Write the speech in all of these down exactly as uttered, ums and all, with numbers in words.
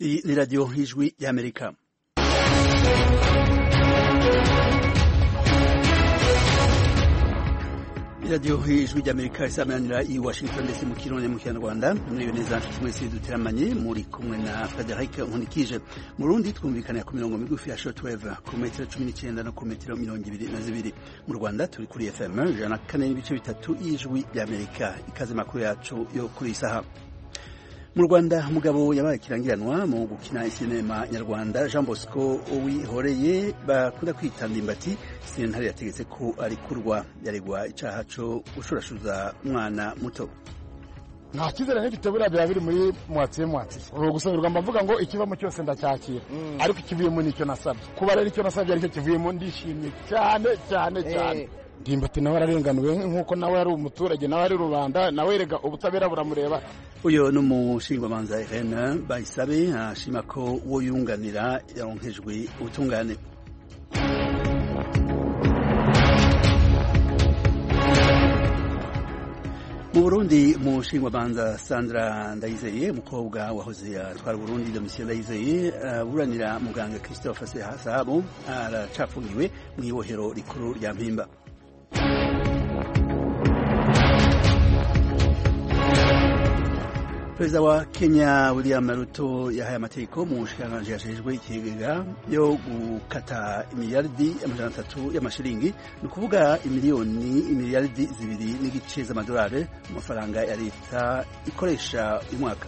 Iyi ni radiyo y'ijwi y'Amerika. radiyo y'ijwi ry'Amerika isamanira i Washington D C mu Kirundi mu Kinyarwanda. Muri neza nshuti mwese duteramanye muri kumwe na Frederic Nkunikije. Mu Burundi twumvikanira ku mirongo migufi ya shortwave ku metero cumi n'icyenda no ku metero mirongo ibiri na zibiri. Mu Rwanda turi kuri F M ijana na kane n'ibice bitatu y'ijwi ry'Amerika. Ikaze makuru yacu yo kuri isaha. Mu Rwanda umugabo yabaye kirangiranwa mu gukina sinema nyarwanda Jean Bosco Uwihoreye bakunda kwita Ndimbati sentare yategetse ko ari kurwa yaregwa icaha co gushurashuza umwana muto. Nta kizere n'igitebura bya biri muri mwatsi mwatsi uro gusabirwa mbavuga ngo ikivamo cyose ndacyakira mm. Ariko ikivuyemo nicyo nasabye kuba rero icyo nasabye aricyo kivuyemo ndishimye cyane cyane cyane. Ndimbati nawe ararenganuwe nkuko nawe ari umuturage nawe ari rubanda nawe rega ubutabera buramureba. Uyo n'umushingwamanza Irene Bayisabe ashima ko uwo yunganira yaronkejwe ubutungane. Mu Burundi umushingwamanza Sandra Ndayizeye umukobwa wahoze atwara Burundi Domitien Ndayizeye aburanira uh, muganga Christophe Sehasabo aracafungiwe mu ibohero rikuru rya Mpimba. Perezida wa Kenya William Ruto yahaye amategeko mu bushikiranganji yashejwe ikigega yo gukata imiliyardi amajana atatu y'amashiringi ni ukuvuga imiliyoni imiliyardi zibiri n'igice z'amadolari mu mafaranga ya leta ikoresha uyu mwaka.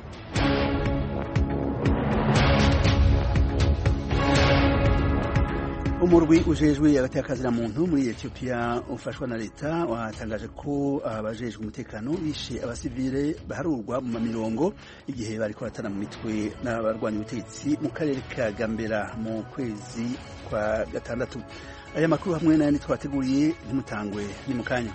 Umurwi ujejwe agateka muntu muri Ethiopia ufashwa na leta watangaje ko abajejwe umutekano bishe abasivile baharurwa mu mamirongo igihe bari koratana mu mitwe n'abarwanya ubutegetsi mu karere ka Gambera mu kwezi kwa gatandatu. Aya makuru hamwe n'ayandi twateguriye ntimutangwe ni mukanya.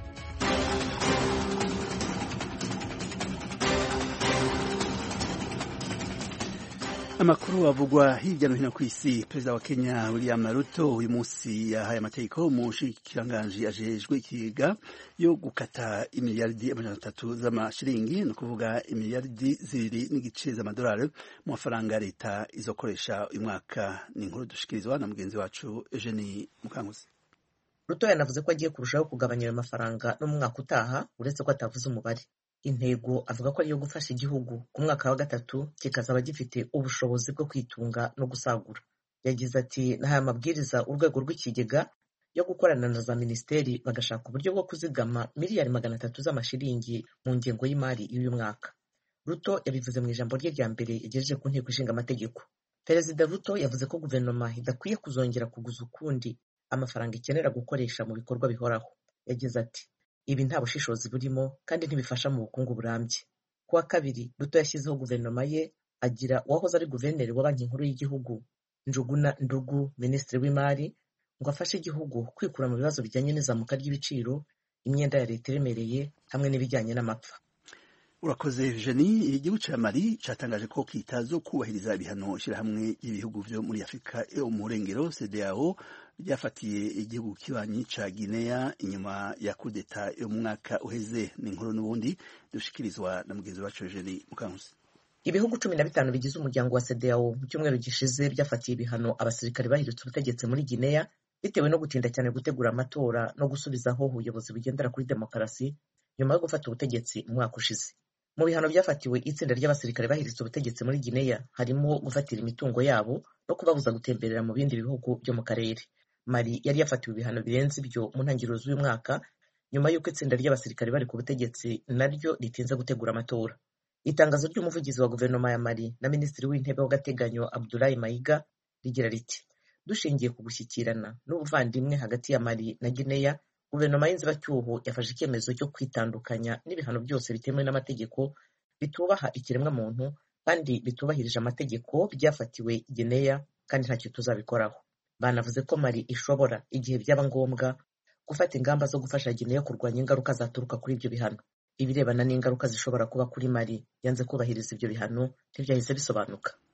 Amakuru avugwa hirya no hino ku isi. Perezida wa Kenya William Ruto uyu munsi yahaye amategeko umushikiranganji ajejwe ikigega yo gukata imiliyardi amajana atatu z'amashiringi ni ukuvuga imiliyardi zibiri n'igice z'amadolari mu mafaranga leta izokoresha uyu mwaka. Ni inkuru dushikirizwa na mugenzi wacu Eugenie Mukankusi. Ruto yanavuze ko agiye kurushaho kugabanya ayo mafaranga no mu mwaka utaha uretse ko atavuze umubare. Intego avuga ko ariyo gufasha igihugu ku mwaka wa gatatu kikazaba gifite ubushobozi bwo kwitunga no gusagura. Yagize ati nahaye amabwiriza urwego rw'ikigega yo gukorana na za ministeri bagashaka uburyo bwo kuzigama miliyari magana atatu z'amashiringi mu ngengo y'imari y'uyu mwaka. Ruto yabivuze mu ijambo rye rya mbere yagejeje ku nteko ishinga amategeko. Perezida Ruto yavuze ko guverinoma idakwiye kuzongera kuguza ukundi amafaranga ikenera gukoresha mu bikorwa bihoraho. Yagize ati ibi nta bushishozi burimo kandi ntibifasha mu bukungu burambye. Kuwa kabiri Ruto yashyizeho guverinoma ye agira uwahoze ari guverineri wa banki nkuru y'igihugu Njuguna Ndugu minisitiri w'imari ngo afashe igihugu kwikura mu bibazo bijyanye n'izamuka ry'ibiciro, imyenda ya leta iremereye hamwe n'ibijyanye n'amapfa. Urakoze Eugenie. Igihugu ca Mali catangaje ko kitazo kubahiriza ibihano ishirahamwe y'ibihugu vyo muri Afrika yo mu Rengero C D A O ryafatiye igihugu kibanyi ca Guinea inyuma ya kudeta yo mu mwaka uheze. Ni inkuru n'ubundi dushikirizwa na mugenzi wacu Eugenie Mukankusi. Ibihugu cumi na bitanu bigize umuryango wa C D A O mu cyumweru gishize byafatiye ibihano abasirikare bahiritse ubutegetsi muri Guinea bitewe no gutinda cyane gutegura amatora no gusubizaho ubuyobozi bugendera kuri demokarasi nyuma yo gufata ubutegetsi mu mwaka ushize. Mu bihano byafatiwe itsinda ry'abasirikare bahiritse ubutegetsi muri Guinea harimo gufatira imitungo yabo no kubabuza gutemberera mu bindi bihugu byo mu karere. Mali yari yafatiwe ibihano birenze ibyo mu ntangiriro z'uyu mwaka nyuma y'uko itsinda ry'abasirikare bari ku butegetsi naryo ritinze gutegura amatora. Itangazo ry'umuvugizi wa guverinoma ya Mali na minisitiri w'intebe w'agateganyo Abdoulaye Mayiga rigira riti dushingiye ku gushyikirana n'ubuvandimwe hagati ya Mali na Guinea, guverinoma y'inzibacyuho yafashe icyemezo cyo kwitandukanya n'ibihano byose bitemewe n'amategeko bitubaha ikiremwa muntu kandi bitubahirije amategeko byafatiwe Guinea kandi ntacyo tuzabikoraho. Banavuze ko Mali ishobora igihe byaba ngombwa gufata ingamba zo gufasha Guinea kurwanya ingaruka zaturuka kuri ibyo bihano. Ibirebana n'ingaruka zishobora kuba kuri Mali yanze kubahiriza ibyo bihano ntibyahise bisobanuka.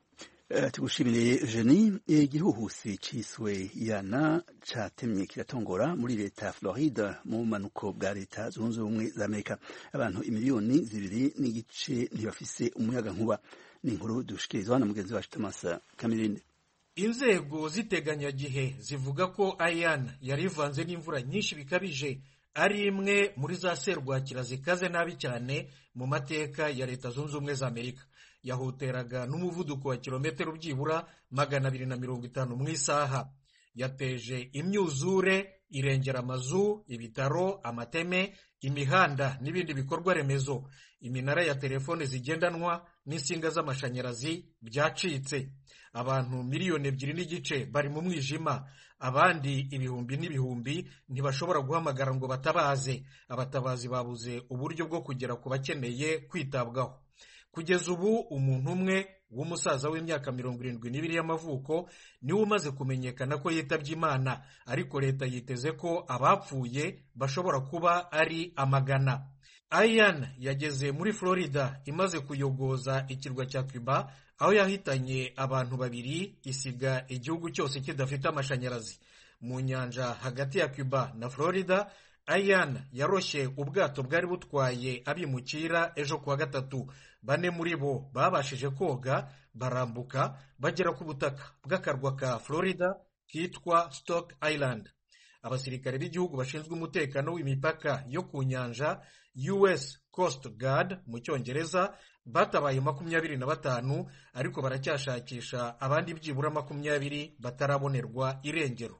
Uh, tugushimire Jenny. Igihuhusi ciswe Yana catemye kiratongora muri leta ya Florida mu manuko bwa leta zunze ubumwe za Amerika. Abantu imiliyoni zibiri n'igice ntibafise umuyaga nkuba. Ni inkuru dushikirizwa na mugenzi wacu Thomas Kamirinde. Inzego ziteganyagihe zivuga ko Ian yari ivanze n'imvura nyinshi bikabije, ari imwe muri za serwakira zikaze nabi cyane mu mateka ya leta zunze ubumwe za Amerika. Yahuteraga n'umuvuduko wa kilometero byibura magana abiri na mirongo itanu mu isaha. Yateje imyuzure, irengera amazu, ibitaro, amateme, imihanda n'ibindi bikorwa remezo. Iminara ya telefone zigendanwa n'insinga z'amashanyarazi byacitse. Abantu miliyoni ebyiri n'igice bari mu mwijima. Abandi ibihumbi n'ibihumbi ntibashobora guhamagara ngo batabaze. Abatabazi babuze uburyo bwo kugera ku bakeneye kwitabwaho. Kugeza ubu umuntu umwe w'umusaza w'imyaka mirongo irindwi n'ibiri y'amavuko niwe umaze kumenyekana ko yitabye Imana, ariko leta yiteze ko abapfuye bashobora kuba ari amagana. Ian yageze muri Florida imaze kuyogoza ikirwa cya Cuba, aho yahitanye abantu babiri, isiga igihugu cyose kidafite amashanyarazi. Mu nyanja hagati ya Cuba na Florida, Ian yaroshye ubwato bwari butwaye abimukira ejo kuwa gatatu. Bane muri bo babashije koga barambuka bagera ku butaka bw'akarwa ka Florida kitwa Stock Island. Abasirikare b'igihugu bashinzwe umutekano w'imipaka yo ku nyanja, U S Coast Guard mu Cyongereza, batabaye makumyabiri na batanu, ariko baracyashakisha abandi byibura makumyabiri batarabonerwa irengero.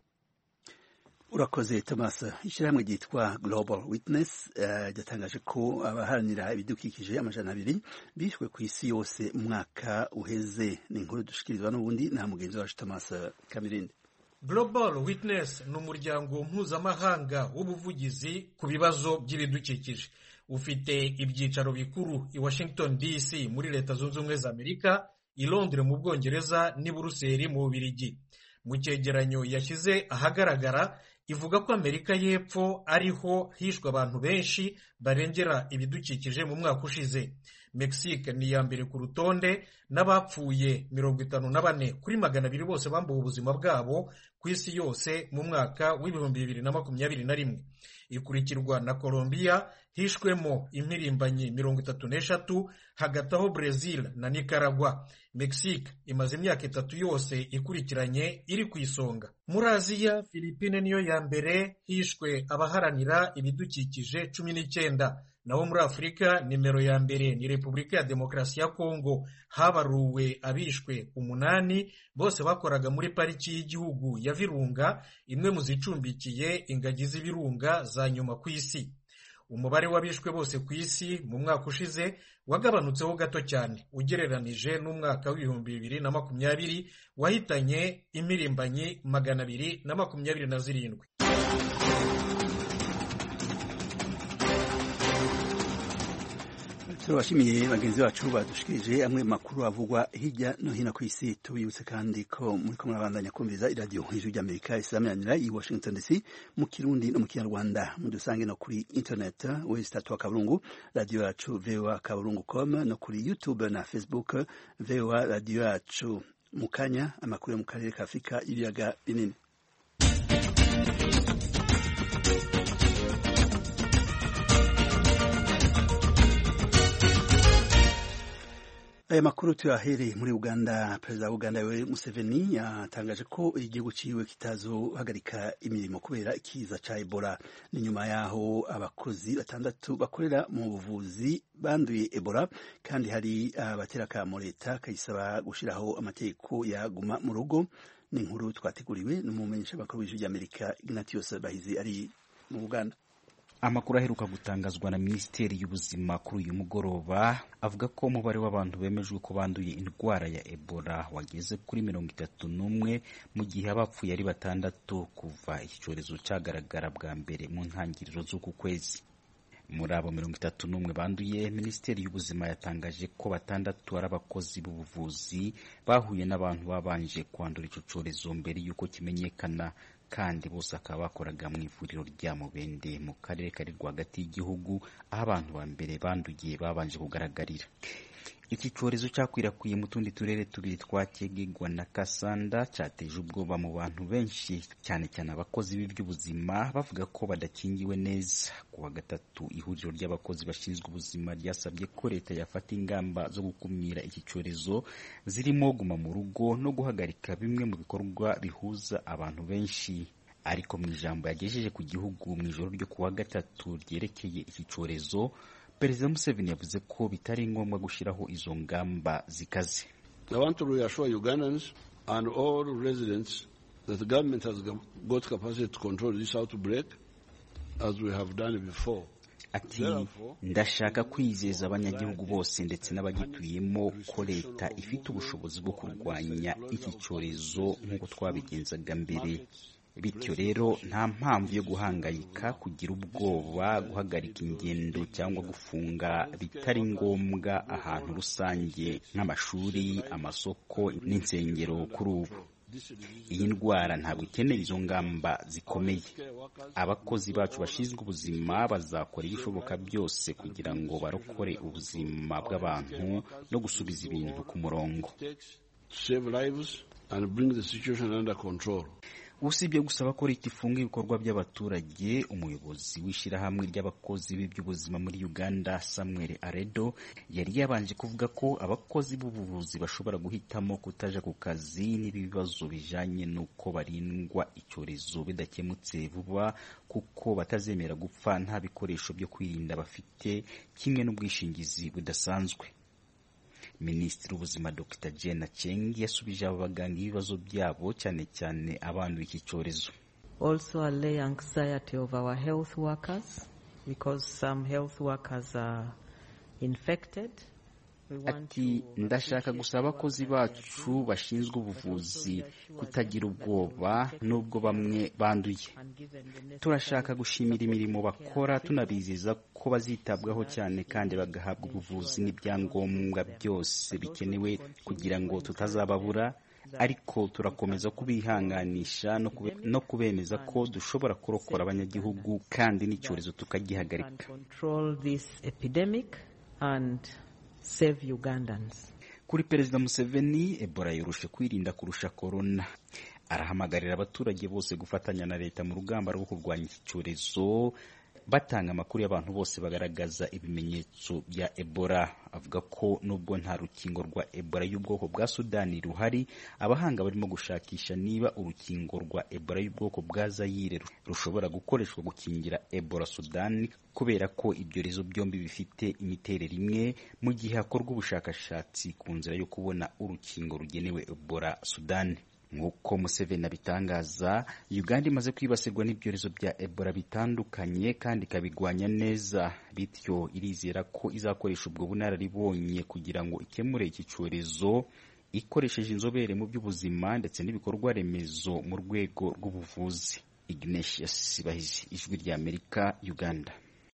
Urakoze Thomas. Ishyirahamwe ryitwa Global Witness ryatangaje uh, ko abaharanira ibidukikije amajana abiri bishwe ku isi yose mu mwaka uheze. Ni inkuru dushikirizwa n'ubundi na mugenzi wacu Thomas Kamirinde. Global Witness ni umuryango mpuzamahanga w'ubuvugizi ku bibazo by'ibidukikije. Ufite ibyicaro bikuru i Washington D C muri leta zunze ubumwe za Amerika, i Londres mu Bwongereza n'i Buruseli mu Bubiligi. Mu cyegeranyo yashyize ahagaragara ivuga ko Amerika y'Epfo ariho hishwe abantu benshi barengera ibidukikije mu mwaka ushize. Mexique ni ya mbere ku rutonde n'abapfuye mirongo itanu na bane kuri magana abiri bose bambuwe ubuzima bwabo ku isi yose mu mwaka w'ibihumbi bibiri na makumyabiri na rimwe. Ikurikirwa na Colombia hishwemo impirimbanyi mirongo itatu n'eshatu, hagati aho Brazil na Nicaragua. Mexique imaze imyaka itatu yose ikurikiranye iri ku isonga. Muri Aziya, Philippines niyo ya mbere hishwe abaharanira ibidukikije cumi n'icyenda. Naho muri Afurika nimero ya mbere ni Repubulika ya Demokarasi ya Kongo, habaruwe abishwe umunani, bose bakoraga muri pariki y'igihugu ya Virunga, imwe mu zicumbikiye ingagi z'ibirunga za nyuma ku isi. Umubare w'abishwe bose ku isi mu mwaka ushize wagabanutseho gato cyane ugereranije n'umwaka w'ibihumbi bibiri na makumyabiri wahitanye impirimbanyi magana abiri na makumyabiri na zirindwi. Turabashimiye bagenzi bacu badushikirije amwe makuru avugwa hirya no hino ku isi. Tubibutse kandi ko muri ko murabandanya kumviriza iradiyo Ijwi ry'Amerika isameranira i Washington D C mu Kirundi no mu Kinyarwanda. Mudusange no kuri internet website wa Kaburungu radio yacu v o a kaburungu dot com no kuri YouTube na Facebook v o a radio yacu. Mukanya amakuru yo mu karere ka Afrika ibiyaga binini. Aya makuru tuyahereye muri Uganda. Perezida wa Uganda Yoweri Museveni yatangaje ko igihugu ciwe kitazohagarika imirimo kubera ikiza ca Ebola. Ni nyuma yaho abakozi batandatu bakorera mu buvuzi banduye Ebola, kandi hari abatera kamo leta kayisaba gushiraho amategeko yaguma mu rugo. Ni inkuru twateguriwe n'umumenyesha makuru w'Ijwi ry'Amerika Ignatius Bahizi ari mu Uganda. Amakuru aheruka gutangazwa na Minisiteri y'Ubuzima kuri uyu mugoroba avuga ko umubare w'abantu bemejwe ko banduye indwara ya Ebola wageze kuri mirongo itatu n'umwe, mu gihe abapfuye ari batandatu kuva iki cyorezo cyagaragara bwa mbere mu ntangiriro z'uku kwezi. Muri abo mirongo itatu n'umwe banduye, Minisiteri y'Ubuzima yatangaje ko batandatu ari abakozi b'ubuvuzi bahuye n'abantu babanje kwandura icyo cyorezo mbere y'uko kimenyekana, kandi bose akaba bakoraga mu ivuriro rya Mubende mu karere kari rwagati y'igihugu, aho abantu ba mbere banduye babanje kugaragarira. iki cyorezo cyakwirakwiye mu tundi turere tubiri twa Kegegwa na Kasanda cyateje ubwoba mu bantu benshi, cyane cyane abakozi b'iby'ubuzima bavuga ko badakingiwe neza. Ku wa gatatu ihuriro ry'abakozi bashinzwe ubuzima ryasabye ko leta yafata ingamba zo gukumira iki cyorezo zirimo guma mu rugo no guhagarika bimwe mu bikorwa bihuza abantu benshi. Ariko mu ijambo yagejeje ku gihugu mu ijoro ryo ku wa gatatu ryerekeye iki cyorezo, Perezida Museveni yavuze ko bitari ngombwa gushyiraho izo ngamba zikaze. I want to reassure Ugandans and all residents that the government has got capacity to control this outbreak as we have done before. Ati ndashaka kwizeza abanyagihugu bose ndetse n'abagituyemo ko leta ifite ubushobozi bwo kurwanya iki cyorezo nk'uko twabigenzaga mbere. Bityo rero nta mpamvu yo guhangayika, kugira ubwoba, guhagarika ingendo cyangwa gufunga bitari ngombwa ahantu rusange nk'amashuri, amasoko n'insengero kuri ubu. Iyi ndwara ntabwo ikeneye izo ngamba zikomeye. Abakozi bacu bashinzwe ubuzima bazakora ibishoboka byose kugira ngo barokore ubuzima bw'abantu no gusubiza ibintu ku murongo. Save lives and bring the situation under control. Usibye gusaba ko leta ifunga ibikorwa by'abaturage, umuyobozi w'ishyirahamwe ry'abakozi b'iby'ubuzima muri Uganda Samuel Aredo yari yabanje kuvuga ko abakozi b'ubuvuzi bashobora guhitamo kutaja ku kazi n'ibibazo bijanye n'uko barindwa icyorezo bidakemutse vuba, kuko batazemera gupfa nta bikoresho byo kwirinda bafite, kimwe n'ubwishingizi budasanzwe. Minisitiri w'ubuzima Doctor Jane Acheng yasubije abo baganga ibibazo byabo, cyane cyane abantu iki cyorezo. Also allay anxiety of our health workers because some health workers are infected. Ati ndashaka gusaba abakozi bacu bashinzwe ubuvuzi kutagira ubwoba nubwo bamwe banduye. Turashaka gushimira imirimo bakora, tunabizeza ko bazitabwaho cyane kandi bagahabwa ubuvuzi n'ibyangombwa byose bikenewe kugira ngo tutazababura, ariko turakomeza kubihanganisha no, kube, no kubemeza ko dushobora kurokora abanyagihugu kandi n'icyorezo tukagihagarika. Save Ugandans. Kuri Perezida Museveni, Ebola yoroshe kwirinda kurusha corona. Arahamagarira abaturage bose gufatanya na leta mu rugamba rwo kurwanya iki cyorezo, batanga amakuru y'abantu bose bagaragaza ibimenyetso bya Ebola. Avuga ko nubwo nta rukingo rwa Ebola y'ubwoko bwa Sudani ruhari, abahanga barimo gushakisha niba urukingo rwa Ebola y'ubwoko bwa Zaire rushobora gukoreshwa gukingira Ebola Sudani, kubera ko ibyorezo byombi bifite imiterere imwe, mu gihe hakorwa ubushakashatsi ku nzira yo kubona urukingo rugenewe Ebola Sudani. Nk'uko Museveni abitangaza, Uganda imaze kwibasirwa n'ibyorezo bya Ebola bitandukanye kandi ikabigwanya neza, bityo irizera ko izakoresha ubwo bunararibonye kugira ngo ikemure iki cyorezo ikoresheje inzobere mu by'ubuzima ndetse n'ibikorwa remezo mu rwego rw'ubuvuzi. Ignatius Bahizi, Ijwi ry'Amerika, Uganda.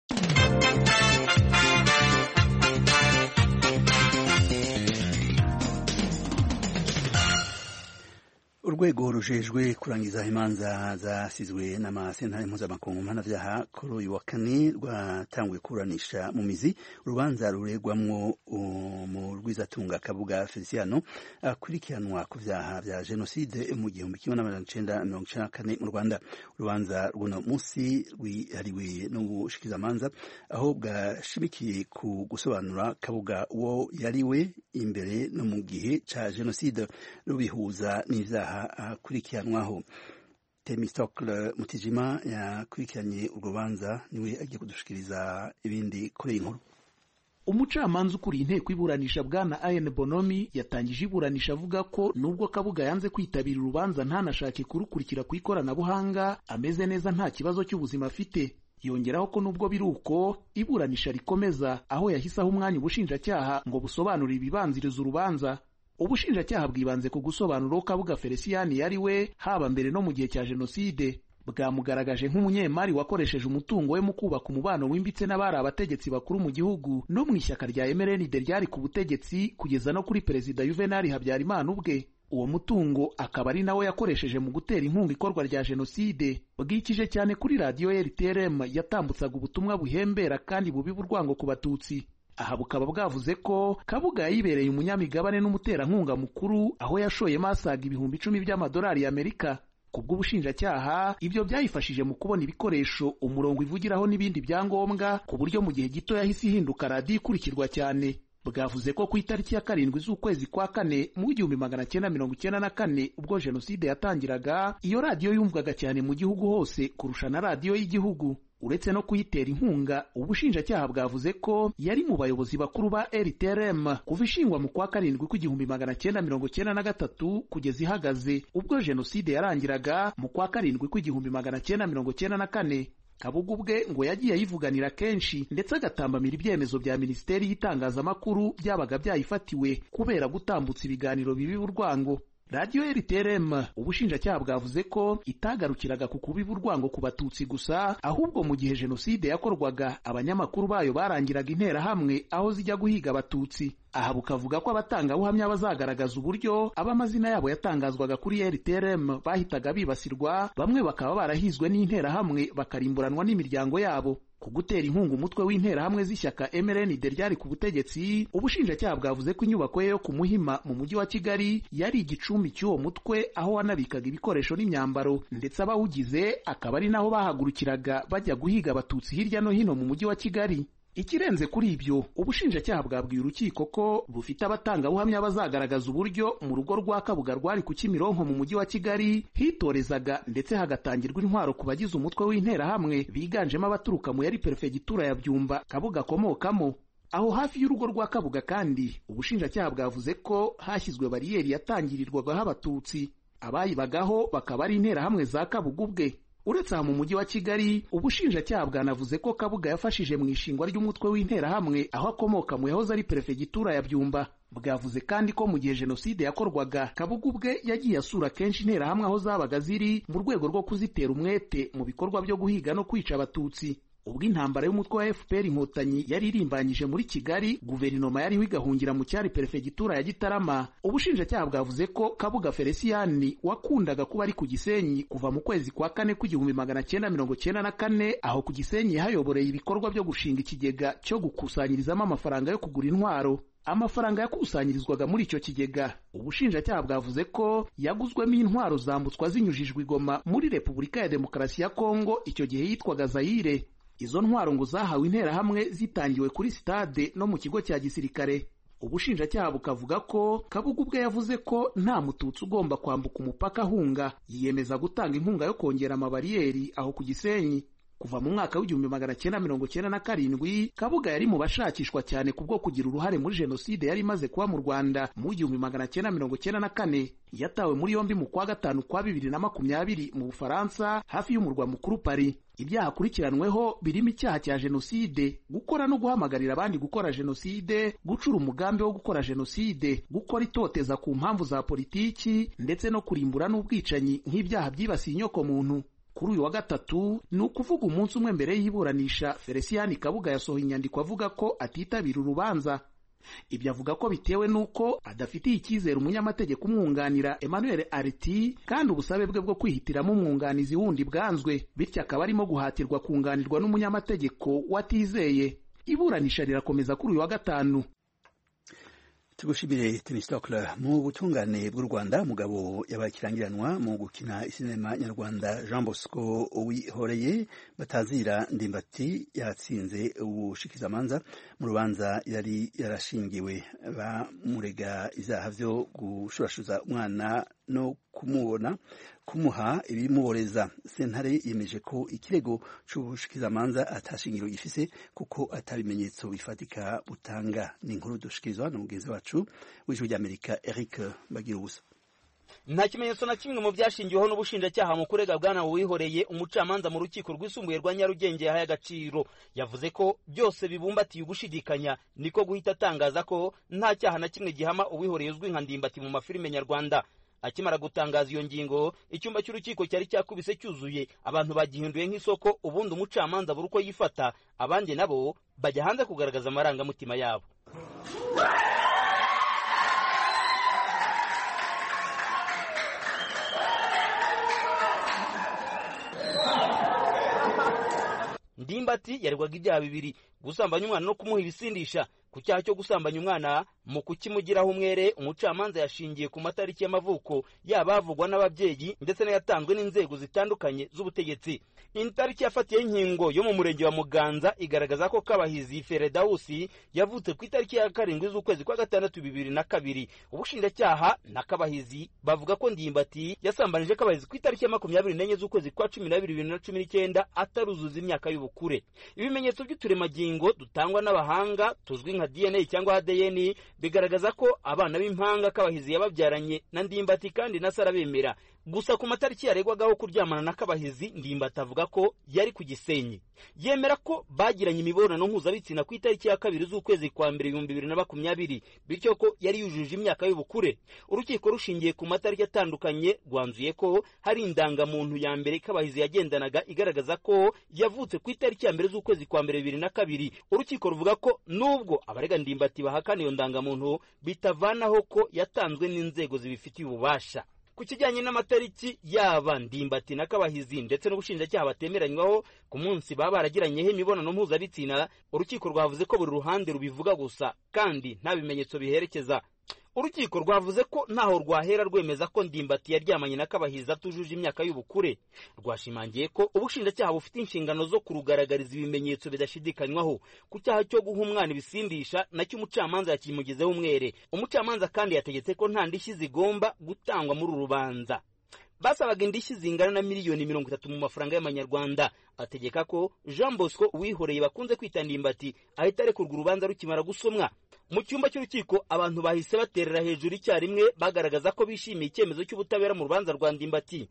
Urwego rujejwe kurangiza imanza zasizwe n'amasentare mpuzamakungu mpanavyaha kuri uyu wa kane rwatanguye kuranisha mu mizi urubanza ruregwamwo mu rwizatunga Kabuga Feliciano akurikiranwa ku vyaha vya genocide mu gihumbi kimwe n'amajana icenda mirongo icenda na kane mu Rwanda. Urubanza runo musi rwihariwe n'ubushikizamanza aho bwashimikiye ku gusobanura Kabuga uwo yariwe imbere no mu gihe ca genocide, rubihuza n'ivyaha akurikiranwaho. Temistokle Mutijima yakurikiranye urwo rubanza, niwe agiye kudushikiriza ibindi kuri iyi nkuru. Umucamanza ukuriye inteko iburanisha bwana Ian Bonomi yatangije iburanisha avuga ko nubwo Kabuga yanze kwitabira urubanza ntanashake kurukurikira ku ikoranabuhanga, ameze neza nta kibazo cy'ubuzima afite. Yongeraho ko nubwo biruko iburanisha rikomeza, aho yahise aho umwanya ubushinjacyaha ngo busobanure ibibanziriza urubanza. Ubushinjacyaha bwibanze ku gusobanura ko Kabuga Feliciano yari we haba mbere no mu gihe cya genocide. Bwamugaragaje nk'umunyemari wakoresheje umutungo we mu kubaka umubano wimbitse n'abari abategetsi bakuru mu gihugu no mu ishyaka rya M R N D ryari ku butegetsi kugeza no kuri Perezida Juvenal Habyarimana ubwe. Uwo mutungo akaba ari nawe yakoresheje mu gutera inkunga ikorwa rya genocide. Bwikije cyane kuri radio R T R M yatambutsaga ubutumwa buhembera kandi bubi burwango ku Batutsi. aha bukaba bwavuze ko Kabuga yibereye umunyamigabane n'umuterankunga mukuru aho yashoyemo asaga ibihumbi icumi by'amadolari y'Amerika. Kubw'ubushinjacyaha ibyo byayifashije mu kubona ibikoresho, umurongo ivugiraho n'ibindi byangombwa ku buryo mu gihe gito yahise ihinduka radiyo ikurikirwa cyane. Bwavuze ko ku itariki ya karindwi z'ukwezi kwa kane mu igihumbi magana cyenda mirongo icyenda na kane ubwo jenoside yatangiraga, iyo radiyo yumvwaga cyane mu gihugu hose kurusha na radiyo y'igihugu. Uretse no kuyitera inkunga, ubushinjacyaha bwavuze ko yari mu bayobozi bakuru ba R T R M kuva ishingwa mu kwa karindwi kw'igihumbi magana cyenda mirongo cyenda na gatatu kugeza ihagaze ubwo jenoside yarangiraga mu kwa karindwi kw'igihumbi magana cyenda mirongo cyenda na kane. Kabuga ubwe ngo yagiye ayivuganira kenshi ndetse agatambamira ibyemezo bya Minisiteri y'Itangazamakuru byabaga byayifatiwe kubera gutambutsa ibiganiro bibiba urwango. Radio R T R M ubushinjacyaha bwavuze ko itagarukiraga ku kubiba urwango ku Batutsi gusa, ahubwo mu gihe jenoside yakorwaga abanyamakuru bayo barangiraga interahamwe aho zijya guhiga Abatutsi. Aha bukavuga ko abatangabuhamya bazagaragaza uburyo abamazina yabo yatangazwaga kuri R T R M bahitaga bibasirwa, bamwe bakaba barahizwe n'interahamwe bakarimburanwa n'imiryango yabo. Ku gutera inkunga umutwe w'interahamwe z'ishyaka M R N D ryari ku butegetsi, ubushinjacyaha bwavuze ko inyubako ye yo ku Muhima mu mujyi wa Kigali yari igicumbi cy'uwo mutwe aho wanabikaga ibikoresho n'imyambaro, ndetse abawugize akaba ari naho bahagurukiraga bajya guhiga Abatutsi hirya no hino mu mujyi wa Kigali. Ikirenze kuri ibyo, ubushinjacyaha bwabwiye urukiko ko bufite abatangabuhamya bazagaragaza uburyo mu rugo rwa Kabuga rwari ku Kimironko mu mujyi wa Kigali hitorezaga ndetse hagatangirwa intwaro ku bagize umutwe w'interahamwe biganjemo abaturuka mu yari perefegitura ya Byumba Kabuga akomokamo. Aho hafi y'urugo rwa Kabuga kandi ubushinjacyaha bwavuze ko hashyizwe bariyeri yatangirirwagaho Abatutsi, abayibagaho bakaba ari interahamwe za Kabuga ubwe. Uretse aha mu mujyi wa Kigali, ubushinjacyaha bwanavuze ko Kabuga yafashije mu ishingwa ry'umutwe w'interahamwe aho akomoka mu yahoze ari perefegitura ya Byumba. Bwavuze kandi ko mu gihe jenoside yakorwaga Kabuga ubwe yagiye asura kenshi interahamwe aho zabaga ziri mu rwego rwo kuzitera umwete mu bikorwa byo guhiga no kwica Abatutsi. Ubwo intambara y'umutwe wa F P R Inkotanyi yari irimbanyije muri Kigali, guverinoma yari igahungira mu cyari perefegitura ya Gitarama. Ubushinjacyaha bwavuze ko Kabuga Felicien wakundaga kuba ari ku Gisenyi kuva mu kwezi kwa kane kw'igihumbi magana cyenda mirongo cyenda na kane, aho ku Gisenyi hayoboreye ibikorwa byo gushinga ikigega cyo gukusanyirizamo amafaranga yo kugura intwaro. Amafaranga yakusanyirizwaga muri icyo kigega, ubushinjacyaha bwavuze ko yaguzwemo intwaro zambutswa zinyujijwe i Goma muri Repubulika ya Demokarasi ya Kongo, icyo gihe yitwaga Zaire. Izo ntwaro ngo zahawe interahamwe zitangiwe kuri stade no mu kigo cya gisirikare. Ubushinjacyaha bukavuga ko Kabuga ubwe yavuze ko nta Mututsi ugomba kwambuka umupaka ahunga, yiyemeza gutanga inkunga yo kongera amabariyeri aho ku Gisenyi. Kuva mu mwaka w'igihumbi magana cyenda mirongo cyenda na karindwi, Kabuga yari mu bashakishwa cyane kubwo kugira uruhare muri jenoside yari imaze kuba mu Rwanda mu igihumbi magana cyenda mirongo cyenda na kane. Yatawe muri yombi mu kwa gatanu kwa bibiri na makumyabiri mu Bufaransa hafi y'umurwa mukuru Paris. Ibyaha akurikiranweho birimo icyaha cya jenoside, gukora no guhamagarira abandi gukora jenoside, gucura umugambi wo gukora jenoside, gukora itoteza ku mpamvu za politiki, ndetse no kurimbura n'ubwicanyi nk'ibyaha byibasiye inyoko muntu. Kuri uyu wa gatatu, ni ukuvuga umunsi umwe mbere y'iburanisha, Felicien Kabuga yasohoye inyandiko avuga ko atitabira urubanza. Ibyo avuga ko bitewe n'uko adafitiye icyizere umunyamategeko umwunganira Emmanuel Arti, kandi ubusabe bwe bwo kwihitiramo umwunganizi wundi bwanzwe, bityo akaba arimo guhatirwa kunganirwa n'umunyamategeko watizeye. Iburanisha rirakomeza kuri uyu wa gatanu. Tugushimire Temistokle. Mu butungane bw'u Rwanda, mugabo yabaye kirangiranwa mu gukina isinema nyarwanda Jean Bosco Uwihoreye Batazira Ndimbati yatsinze ubushikizamanza mu rubanza yari yarashingiwe bamurega ivyaha vyo gushurashuza umwana no kumubona kumuha ibimuboreza. Sentare yemeje ko ikirego c'ubushikizamanza atashingiro gifise kuko atabimenyetso bifatika butanga. Ni inkuru dushikirizwa na mugenzi wacu w'ijwi ry'Amerika Eric Bagirubusa. Nta kimenyetso na kimwe mu byashingiweho n'ubushinjacyaha mu kurega Bwana Uwihoreye umucamanza mu rukiko rwisumbuye rwa Nyarugenge yahaye agaciro. Yavuze ko byose bibumbatiye ugushidikanya, niko guhita atangaza ko nta cyaha na kimwe gihama Uwihoreye uzwi nka Ndimbati mu mafilime nyarwanda. Akimara gutangaza iyo ngingo, icyumba cy'urukiko cyari cyakubise cyuzuye, abantu bagihinduye nk'isoko, ubundi umucamanza buri uko yifata, abandi nabo bajya hanze kugaragaza amarangamutima yabo. Ndimbati yaregwaga ibyaha bibiri: gusambanya umwana no kumuha ibisindisha. ku cyaha cyo gusambanya umwana. Mu kukimugiraho umwere, umucamanza yashingiye ku matariki y'amavuko yabavugwa n'ababyeyi ndetse n'ayatanzwe n'inzego zitandukanye z'ubutegetsi. Itariki yafatiye inkingo yo mu murenge wa Muganza igaragaza ko Kabahizi Feredausi yavutse ku itariki ya karindwi z'ukwezi kwa gatandatu bibiri na kabiri. Ubushinjacyaha na Kabahizi bavuga ko Ndimbati yasambanije Kabahizi ku itariki ya makumyabiri n'enye z'ukwezi kwa cumi n'abiri bibiri na cumi n'icyenda ataruzuza imyaka y'ubukure. Ibimenyetso by'uturemagingo dutangwa n'abahanga tuzwi nka D N A cyangwa A D N bigaragaza ko abana b'impanga Kabahizi yababyaranye na Ndimbati kandi na Sara bemera. Gusa ku matariki yaregwagaho kuryamana na Kabahizi, Ndimbati avuga ko yari ku Gisenyi. Yemera ko bagiranye imibonano mpuzabitsina ku itariki ya kabiri z'ukwezi kwa mbere ibihumbi bibiri na makumyabiri, bityo ko yari yujuje imyaka y'ubukure. Urukiko rushingiye ku matariki atandukanye rwanzuye ko hari indangamuntu ya mbere Kabahizi yagendanaga igaragaza ko yavutse ku itariki ya mbere z'ukwezi kwa mbere bibiri na kabiri. Urukiko ruvuga ko nubwo abarega Ndimbati bahakana iyo ndangamuntu, bitavanaho ko yatanzwe n'inzego zibifitiye ububasha. Ku kijyanye n'amatariki yaba Ndimbati na Kabahizi ndetse n'ubushinjacyaha batemeranywaho ku munsi baba baragiranyeho imibonano mpuzabitsina, urukiko rwavuze ko buri ruhande rubivuga gusa kandi nta bimenyetso biherekeza. Urukiko rwavuze ko ntaho rwahera rwemeza ko Ndimbati yaryamanye na Kabahizi atujuje imyaka y'ubukure. Rwashimangiye ko ubushinjacyaha bufite inshingano zo kurugaragariza ibimenyetso bidashidikanywaho. Ku cyaha cyo guha umwana ibisindisha nacyo umucamanza yakimugezeho umwere. Umucamanza kandi yategetse ko nta ndishyi zigomba gutangwa muri uru rubanza. Basabaga indishyi zingana na miliyoni mirongo itatu mu mafaranga y'amanyarwanda. Ategeka ko Jean Bosco Uwihoreye bakunze kwita Ndimbati ahita arekurwa urubanza rukimara gusomwa. Mu cyumba cy'urukiko abantu bahise baterera hejuru icyarimwe bagaragaza ko bishimiye icyemezo cy'ubutabera mu rubanza rwa Ndimbati.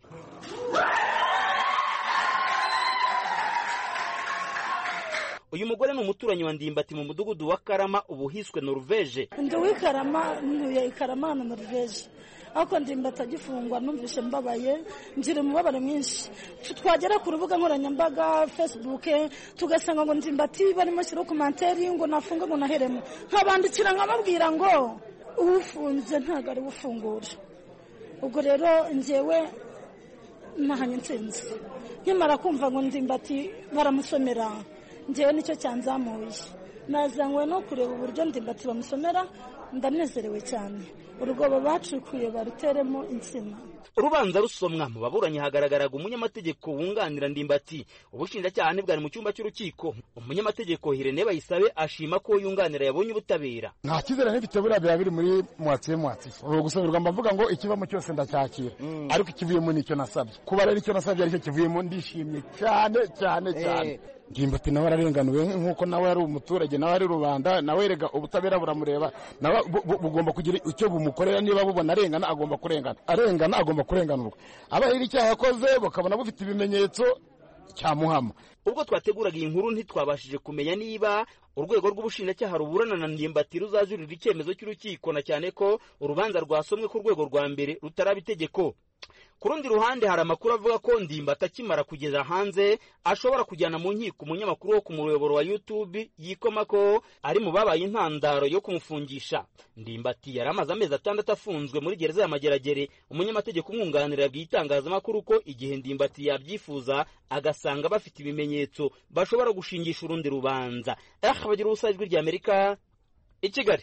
Uyu mugore ni umuturanyi wa Ndimbati mu mudugudu wa Karama ubu hiswe Norvege. Ndi wikarama ntuye Karama na Norvege. Ako Ndimbati agifungwa numvishe mbabaye, njire mubabare mwinshi. Twagera ku rubuga nkoranyambaga Facebook tugasanga ngo Ndimbati barimo shiro commentaire ngo nafunga ngo naheremo. Nkabandikira nkababwira ngo ufunze ntago ari ufungura. Ubwo rero njyewe nahanye nsinzi. Nkimara kumva ngo Ndimbati baramusomera, njyewe nicyo cyanzamuye. Nazanywe no kureba uburyo Ndimbati bamusomera, ndanezerewe cyane. Urugobo bacukuye baruteremo insina. Urubanza rusomwa mu baburanyi hagaragaraga umunyamategeko wunganira Ndimbati. Ubushinjacyaha ntibwari mu cyumba cy'urukiko. Umunyamategeko Irene Bayisabe ashima ko yunganira yabonye ubutabera. Nta kizere n'ifite buriya bya biri muri mwatse mwatse. Ubu gusabirwa mbavuga ngo ikivamo cyose ndacyakira. Mm. Ariko ikivuyemo nicyo nasabye. Kuba rero icyo nasabye aricyo kivuyemo ndishimye cyane cyane cyane. Eh. Ndimbati nawe ararenganuwe nk'uko nawe ari umuturage nawe ari rubanda nawe rega ubutabera buramureba nawe bugomba kugira icyo bumukorera niba bubona arengana agomba kurengana arengana agomba kurenganurwa abahiri icyaha yakoze bakabona bufite ibimenyetso cyamuhama. Ubwo twateguraga iyi nkuru ntitwabashije kumenya niba urwego rw'ubushinjacyaha ruburana na Ndimbati ruzajurira icyemezo cy'urukiko na cyane ko urubanza rwasomwe ku rwego rwa mbere rutaraba itegeko. Ku rundi ruhande hari amakuru avuga ko Ndimbati akimara kugeza hanze ashobora kujyana mu nkiko umunyamakuru wo ku muyoboro wa YouTube yikoma ko ari mu babaye intandaro yo kumufungisha. Ndimbati yari amaze amezi atandatu afunzwe muri gereza ya Mageragere. Umunyamategeko umwunganira yabwiye itangazamakuru ko igihe Ndimbati yabyifuza agasanga bafite ibimenyetso bashobora gushingisha urundi rubanza. Eh bagira ubusajwi rya Amerika i Kigali.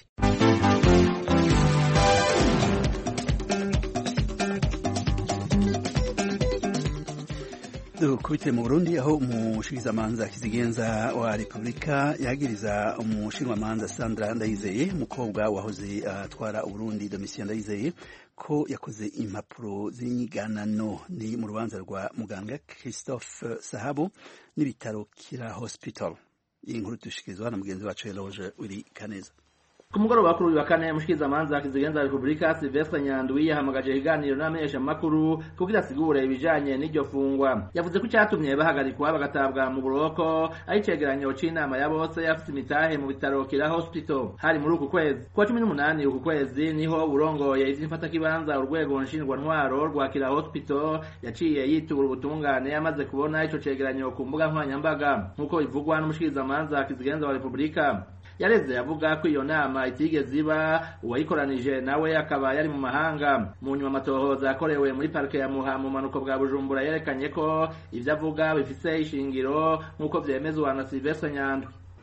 Dukubitire mu Burundi aho umushikizamanza Kizigenza wa Republika yagiriza umushinwamanza Sandra Ndayizeye umukobwa wahoze atwara uh, Burundi Domitien Ndayizeye ko yakoze impapuro z'inyiganano. Ni mu rubanza rwa muganga Christophe Sahabo n'ibitaro Kira Hospital. Iyi nkuru tushikirizwa na mugenzi wacu Eloge uri Kaneza. Ku mugoroba kuri uyu wa kane umushikizamanza Kizigenza wa Republika Sylvestre Nyandwi yahamagaje ikiganiro n'amenyesha makuru kugira asigure ibijanye n'iryo fungwa. Yavuze ko cyatumye bahagarikwa bagatabwa mu buroko ari cegeranyo c'inama ya bose yafite imitahe mu bitaro Kira Hospital hari muri uku kwezi. Kwa cumi n'umunani uku kwezi niho urongoye ivy'imfata kibanza urwego nshinjwa ntwaro rwa Kira Hospital yaciye yitura ubutungane yamaze kubona ico cegeranyo ku mbuga nkoranyambaga nkuko bivugwa n'umushikizamanza Kizigenza wa Republika. Yareze yavuga ko iyo nama itigeze iba uwayikoranije nawe akaba yari mu mahanga. Mu nyuma amatohoza yakorewe muri parike ya Muha mu manuko bwa Bujumbura yerekanye ko ivyo avuga bifise ishingiro nk'uko vyemezwa na Sylvestre Nyandwi.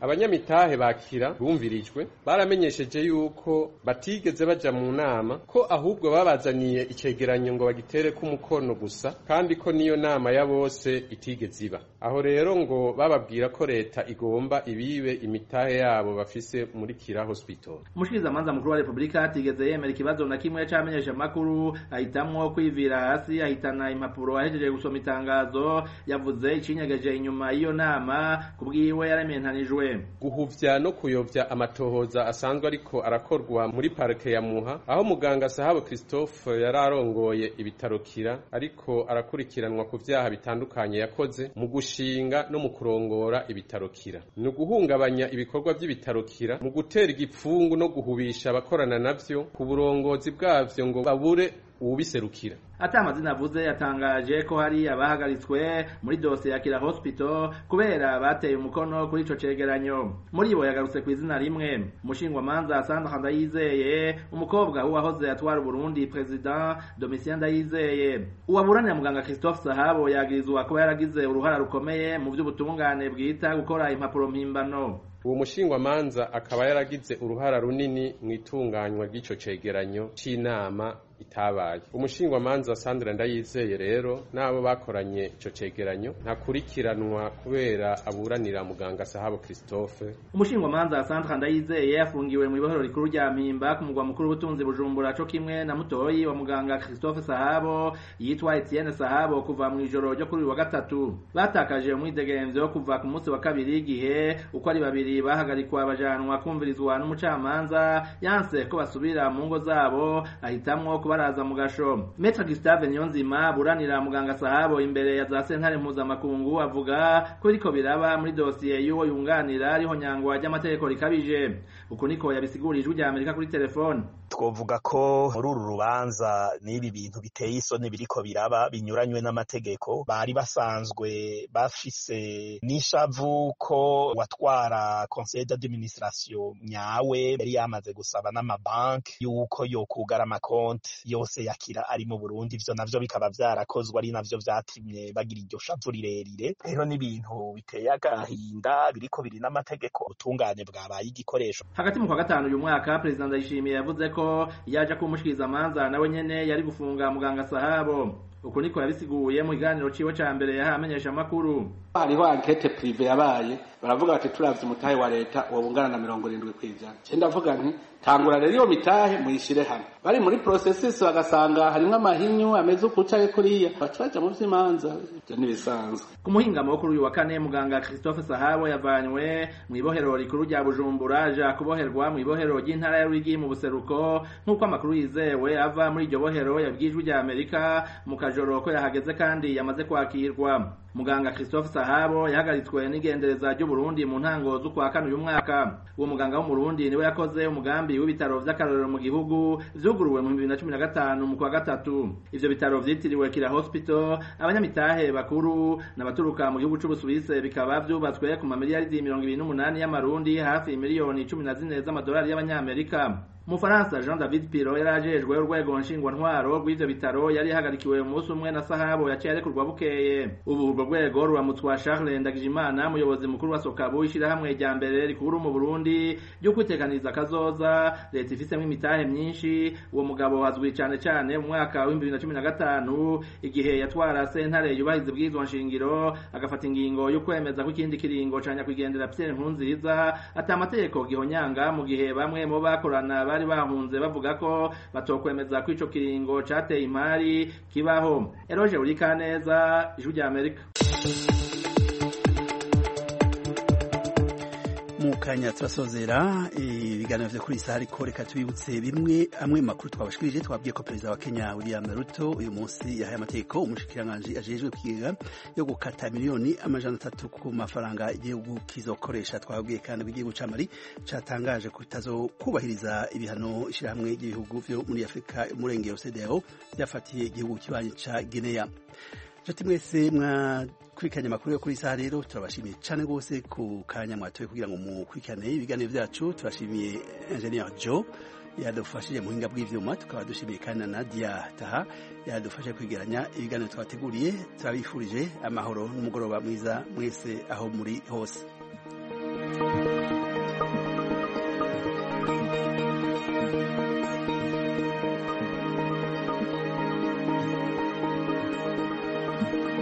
abanyamitahe bakira bumvirijwe baramenyesheje yuko batigeze baja mu nama ko ahubwo babazaniye icegeranyo ngo bagitere ku mukono gusa kandi ko niyo nama ya bose itigeze iba. Aho rero ngo bababwira ko leta igomba ibibe imitahe yabo bafise muri Kira Hospital. Umushikirizamanza mukuru wa Republika atigeze yemera ikibazo na kimwe c'amenyesha makuru, ahitamwo kwivira hasi, ahitana impapuro ahejeje gusoma itangazo, yavuze icinyegeje inyuma y'iyo nama kubwiwe yarementanijwe guhuvya no kuyovya amatohoza asanzwe ariko arakorwa muri parike ya Muha, aho muganga Sahabo Christophe yararongoye ibitaro Kira ariko arakurikiranwa ku vyaha bitandukanye yakoze mu gushinga no mu kurongora ibitaro Kira, no guhungabanya ibikorwa by'ibitaro Kira, mu gutera igipfungu no guhubisha abakorana navyo ku burongozi bwavyo ngo babure ubiserukira. Ata amazina avuze yatangaje ko hari abahagaritswe muri dosiye ya Kira Hospital kubera bateye umukono kuri ico cegeranyo. Muri bo yagarutse ku izina rimwe, umushingwamanza Sandra Ndayizeye, umukobwa uwahoze atwara Burundi President Domitien Ndayizeye. Uwaburanira muganga Christophe Sahabo yagirizwa ko yaragize uruhara rukomeye mu vy'ubutungane bwita gukora impapuro mpimbano. Uwo mushingwamanza akaba yaragize uruhara runini mu itunganywa ry'ico cegeranyo c'inama itabaye. Umushingwamanza Sandra Ndayizeye rero nabo bakoranye ico cegeranyo ntakurikiranwa kubera aburanira muganga Sahabo Christophe. Umushingwamanza Sandra Ndayizeye yafungiwe mu ibohero rikuru rya Mpimba ku mugwa mukuru w'ubutunzi Bujumbura co kimwe na mutoyi wa muganga Christophe Sahabo yitwa Etienne Sahabo kuva mu ijoro ryo kuri wa gatatu. Batakaje umwidegemvyo kuva ku munsi wa kabiri igihe uko ari babiri bahagarikwa bajanwa kumvirizwa n'umucamanza yanse ko basubira mu ngo zabo, ahitamwo kubaraza mu gasho. Maître Gustave Nyonzima buranira muganga Sahabo imbere ya za sentare mpuzamakungu avuga ko iriko biraba muri dosiye y'uwo yunganira ariho nyangwa ry'amategeko rikabije. Uko niko yabisigurijwe rya Amerika kuri telefone. Twovuga ko muri uru rubanza n'ibi bintu biteye isoni biriko biraba binyuranywe n'amategeko, bari basanzwe bafise n'ishavu ko watwara conseil d'administration nyawe yari yamaze gusaba n'amabanki yuko yokugara amakonti yose ya Kira ari mu Burundi, ivyo navyo bikaba vyarakozwe ari navyo vyatumye bagira iryo shavu rirerire. Rero n'ibintu biteye agahinda biriko biri n'amategeko, ubutungane bwabaye igikoresho. Hagati mu kwa gatanu uyu mwaka President Ndayishimiye yavuze ko yaje kumushikiriza amanza nawe nyene yari gufunga muganga Sahabo. Uko niko yabisiguye mu kiganiro ciwe ca mbere yahamenyesha makuru. Hariho enquête privé yabaye, baravuga bati turavye umutahe wa leta wobungana na mirongo irindwi kw'ijana. Je ndavuga nti tangura rero iyo mitahe muyishire hamwe. Bari muri processes bagasanga harimwo amahinyu ameze ukucaye kuriya, bacaje mu vy'imanza. Je nibisanzwe. Ku muhingamo wo kuri uyu wa kane muganga Christophe Sahabo yavanywe mu ibohero rikuru rya Bujumbura aja kuboherwa mu ibohero ry'intara ya Ruyigi mu buseruko, nk'uko amakuru yizewe ava muri iryo bohero yabwijwe rya Amerika mu kajoro ko yahageze kandi yamaze kwakirwa. Muganga Christophe Sahabo yahagaritswe n'igendereza ry'u Burundi mu ntango z'ukwa kane uyu mwaka. Uwo muganga wo mu Burundi niwe yakoze umugambi w'ibitaro vy'akarorero mu gihugu vyuguruwe mu bibiri na cumi na gatanu mu kwa gatatu. Ivyo bitaro vyitiriwe Kira Hospital, abanyamitahe bakuru n'abaturuka mu gihugu c'Ubusuwise bikaba vyubatswe ku mamiliyaridi mirongo ibiri n'umunani y'amarundi, hafi miliyoni cumi na zine z'amadolari y'abanyamerika. Mufaransa Jean David Piro yarajejwe urwego nshingwantwaro rw'ivyo bitaro yari hagarikiwe umunsi umwe na Sahabo yaciye arekurwa bukeye. Ubu urwo rwego ruramutswa Charles Ndagijimana, umuyobozi mukuru wa Sokabu, ishirahamwe rya mbere rikuru mu Burundi ryo kwitekaniza kazoza leta ifisemwo imitahe myinshi. Uwo mugabo azwi cane cane mu mwaka wa bibiri na cumi na gatanu igihe yatwara sentare yubahiza ibwirizwa nshingiro agafata ingingo yo kwemeza ko ikindi kiringo ca nyakwigendera Pierre Nkurunziza ata amategeko gihonyanga, mu gihe bamwe mu bakorana bari bahunze bavuga ko batokwemeza ko ico kiringo cateye imari kibaho. Eroje Urikaneza, Ijwi rya Amerika. Mukanya turasozera ibiganiro vyo kuri sahari ko reka tubibutse bimwe amwe makuru twabashikirije. Twabwiye ko perezida wa Kenya William Ruto uyu munsi yahaye amategeko umushikiranganje ajejwe kwiga yo gukata miliyoni amajana atatu ku mafaranga igihugu kizokoresha. Twabwiye kandi igihugu ca Mali catangaje ko kitazokubahiriza ibihano ishirahamwe ry'ibihugu vyo muri Afrika umurengero C E D E A O byafatiye igihugu kibanyi ca Guinea. Jati mwese mwakurikiranye amakuru yo kuri saha rero turabashimiye cyane gose ku kanya mwatoye kugira ngo mukurikirane ibiganiro byacu. Turashimiye Engineer Joe yadufashije mu hinga bw'ivyuma, tukaba dushimiye kandi na Nadia Taha yadufashe kwigeranya ibiganiro twateguriye. Turabifurije amahoro n'umugoroba mwiza mwese aho muri hose.